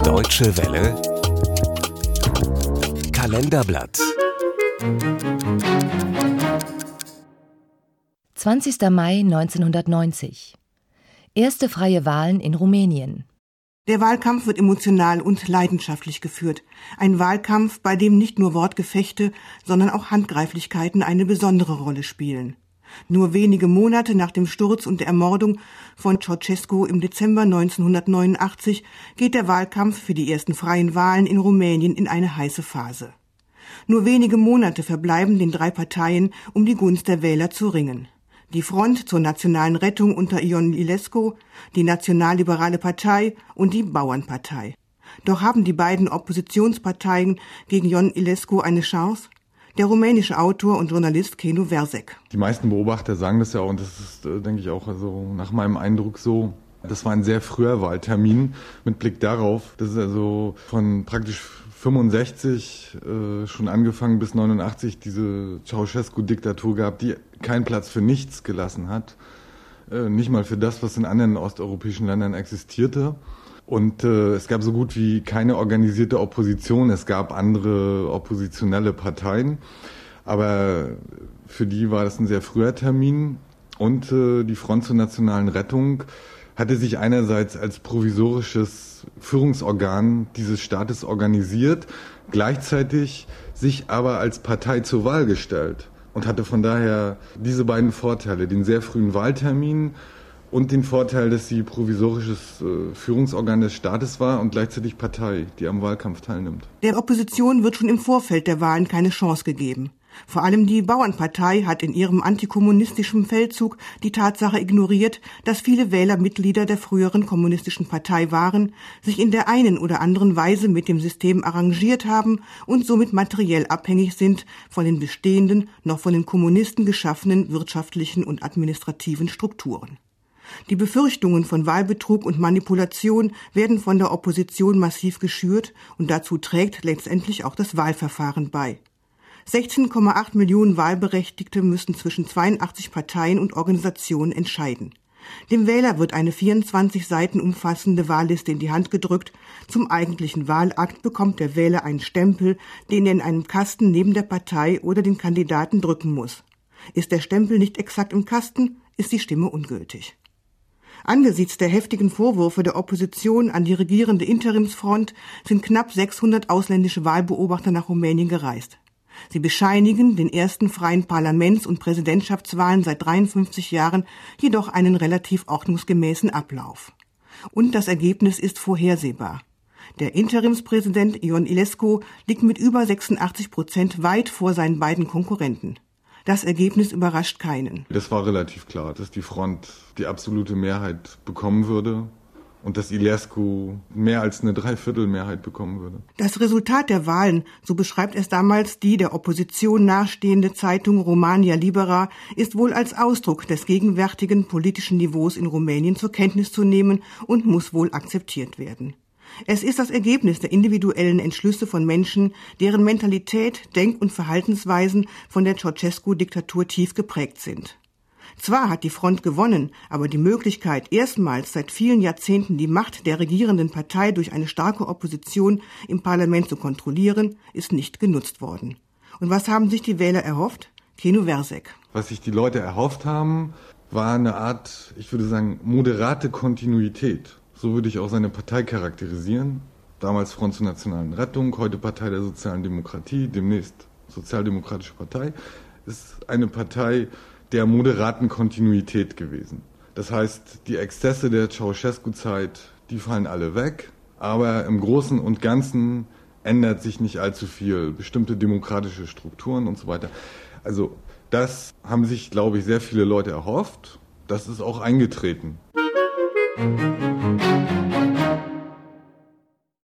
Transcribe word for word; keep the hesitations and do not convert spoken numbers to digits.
Deutsche Welle Kalenderblatt. zwanzigster Mai neunzehnhundertneunzig. Erste freie Wahlen in Rumänien. Der Wahlkampf wird emotional und leidenschaftlich geführt. Ein Wahlkampf, bei dem nicht nur Wortgefechte, sondern auch Handgreiflichkeiten eine besondere Rolle spielen. Nur wenige Monate nach dem Sturz und der Ermordung von Ceausescu im Dezember neunzehnhundertneunundachtzig geht der Wahlkampf für die ersten freien Wahlen in Rumänien in eine heiße Phase. Nur wenige Monate verbleiben den drei Parteien, um die Gunst der Wähler zu ringen. Die Front zur nationalen Rettung unter Ion Iliescu, die Nationalliberale Partei und die Bauernpartei. Doch haben die beiden Oppositionsparteien gegen Ion Iliescu eine Chance? Der rumänische Autor und Journalist Kenu Versek. Die meisten Beobachter sagen das ja, und das ist, denke ich, auch also nach meinem Eindruck so. Das war ein sehr früher Wahltermin mit Blick darauf, dass es also von praktisch fünfundsechzig äh, schon angefangen bis neunundachtzig diese Ceausescu-Diktatur gab, die keinen Platz für nichts gelassen hat. Äh, nicht mal für das, was in anderen osteuropäischen Ländern existierte. Und äh, es gab so gut wie keine organisierte Opposition. Es gab andere oppositionelle Parteien. Aber für die war das ein sehr früher Termin. Und äh, die Front zur nationalen Rettung hatte sich einerseits als provisorisches Führungsorgan dieses Staates organisiert, gleichzeitig sich aber als Partei zur Wahl gestellt und hatte von daher diese beiden Vorteile, den sehr frühen Wahltermin und den Vorteil, dass sie provisorisches äh, Führungsorgan des Staates war und gleichzeitig Partei, die am Wahlkampf teilnimmt. Der Opposition wird schon im Vorfeld der Wahlen keine Chance gegeben. Vor allem die Bauernpartei hat in ihrem antikommunistischen Feldzug die Tatsache ignoriert, dass viele Wähler Mitglieder der früheren kommunistischen Partei waren, sich in der einen oder anderen Weise mit dem System arrangiert haben und somit materiell abhängig sind von den bestehenden, noch von den Kommunisten geschaffenen wirtschaftlichen und administrativen Strukturen. Die Befürchtungen von Wahlbetrug und Manipulation werden von der Opposition massiv geschürt und dazu trägt letztendlich auch das Wahlverfahren bei. sechzehn Komma acht Millionen Wahlberechtigte müssen zwischen zweiundachtzig Parteien und Organisationen entscheiden. Dem Wähler wird eine vierundzwanzig Seiten umfassende Wahlliste in die Hand gedrückt. Zum eigentlichen Wahlakt bekommt der Wähler einen Stempel, den er in einem Kasten neben der Partei oder den Kandidaten drücken muss. Ist der Stempel nicht exakt im Kasten, ist die Stimme ungültig. Angesichts der heftigen Vorwürfe der Opposition an die regierende Interimsfront sind knapp sechshundert ausländische Wahlbeobachter nach Rumänien gereist. Sie bescheinigen den ersten freien Parlaments- und Präsidentschaftswahlen seit dreiundfünfzig Jahren jedoch einen relativ ordnungsgemäßen Ablauf. Und das Ergebnis ist vorhersehbar. Der Interimspräsident Ion Iliescu liegt mit über sechsundachtzig Prozent weit vor seinen beiden Konkurrenten. Das Ergebnis überrascht keinen. Das war relativ klar, dass die Front die absolute Mehrheit bekommen würde und dass Iliescu mehr als eine Dreiviertelmehrheit bekommen würde. Das Resultat der Wahlen, so beschreibt es damals die der Opposition nahestehende Zeitung Romania Libera, ist wohl als Ausdruck des gegenwärtigen politischen Niveaus in Rumänien zur Kenntnis zu nehmen und muss wohl akzeptiert werden. Es ist das Ergebnis der individuellen Entschlüsse von Menschen, deren Mentalität, Denk- und Verhaltensweisen von der Ceausescu-Diktatur tief geprägt sind. Zwar hat die Front gewonnen, aber die Möglichkeit, erstmals seit vielen Jahrzehnten die Macht der regierenden Partei durch eine starke Opposition im Parlament zu kontrollieren, ist nicht genutzt worden. Und was haben sich die Wähler erhofft? Kenu Versek. Was sich die Leute erhofft haben, war eine Art, ich würde sagen, moderate Kontinuität. So würde ich auch seine Partei charakterisieren. Damals Front zur nationalen Rettung, heute Partei der sozialen Demokratie, demnächst Sozialdemokratische Partei, ist eine Partei der moderaten Kontinuität gewesen. Das heißt, die Exzesse der Ceausescu-Zeit, die fallen alle weg, aber im Großen und Ganzen ändert sich nicht allzu viel. Bestimmte demokratische Strukturen und so weiter. Also das haben sich, glaube ich, sehr viele Leute erhofft. Das ist auch eingetreten. Musik